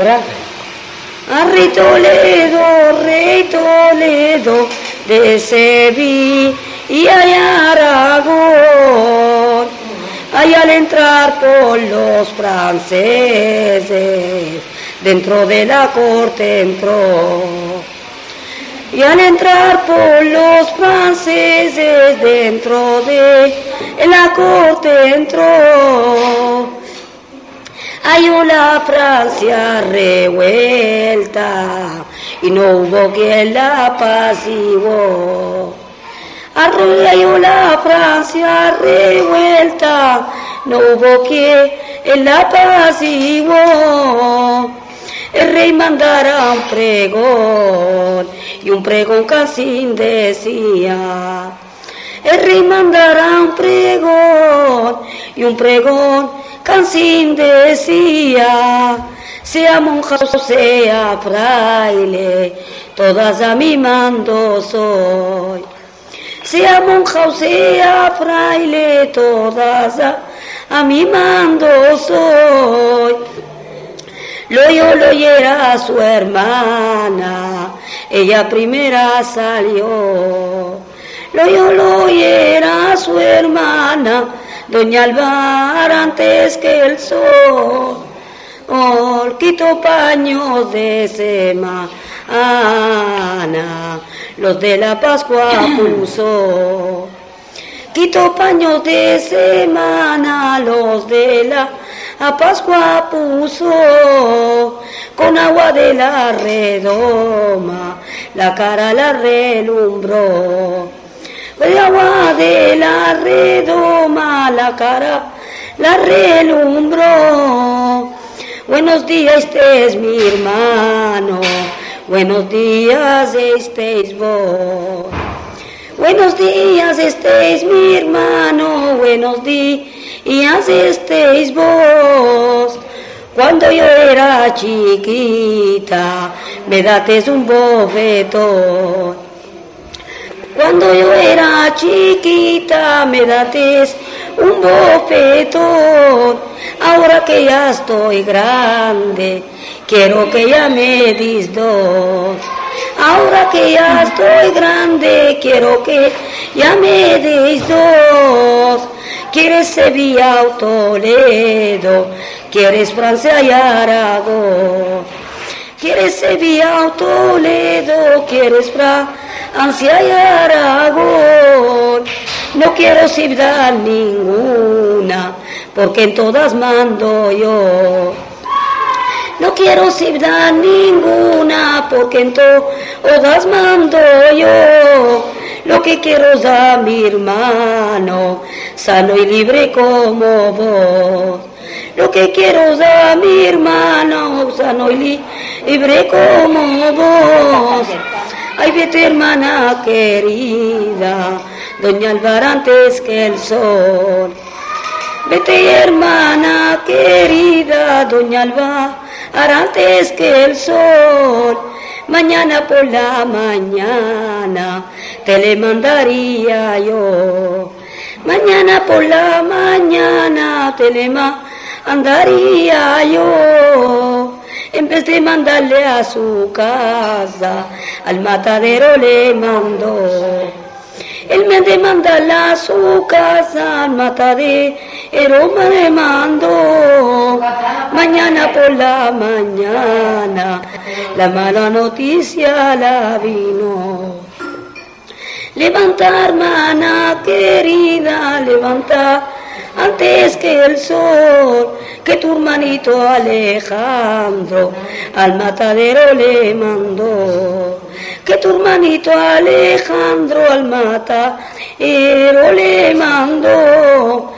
ahora. A Rey Toledo de Sevilla y Aragón. Ahí al entrar por los franceses, dentro de la corte entró. Y al entrar por los franceses, dentro de la corte entró. Halló la Francia revuelta y no hubo quien la apaciguó. Halló la Francia revuelta, no hubo quien la apaciguó. El rey mandara un pregón y un pregón casi decía. El rey mandara un pregón y un pregón Cancín decía, sea monja o sea fraile, todas a mi mando soy. Sea monja o sea fraile, todas a mi mando soy. Loyo era su hermana, ella primera salió. Loyo era su hermana, doña Alvar antes que el sol. Quitó paños de semana, los de la Pascua puso. Quitó paños de semana, los de la Pascua puso. Con agua de la redoma, la cara la relumbró. El agua de la redoma, la cara la relumbró. Buenos días, este es mi hermano, buenos días, estéis vos. Buenos días, este es mi hermano, buenos días, estéis vos. Cuando yo era chiquita, me dates un bofetón. Cuando yo era chiquita me dates un bofetón. Ahora que ya estoy grande, quiero que ya me dis dos. Ahora que ya estoy grande, quiero que ya me des dos. ¿Quieres Sevilla o Toledo? ¿Quieres Francia y Aragón? ¿Quieres Sevilla o Toledo? ¿Quieres Francia y Aragón? No quiero ciudad ninguna, porque en todas mando yo. No quiero ciudad ninguna, porque en todas mando yo. Lo que quiero es a mi hermano, sano y libre como vos. Lo que quiero es a mi hermano, sano y libre como vos. Ay, vete hermana querida, doña Alvar antes que el sol. Vete hermana querida, doña Alvar antes que el sol. Mañana por la mañana te le mandaría yo. Mañana por la mañana te le mandaría yo. En vez de mandarle a su casa, al matadero le mandó. En vez de mandarle a su casa, al matadero me mandó. Mañana por la mañana, la mala noticia la vino. Levanta, hermana querida, levanta antes que el sol, que tu hermanito Alejandro al matadero le mandó. Que tu hermanito Alejandro al matadero le mandó.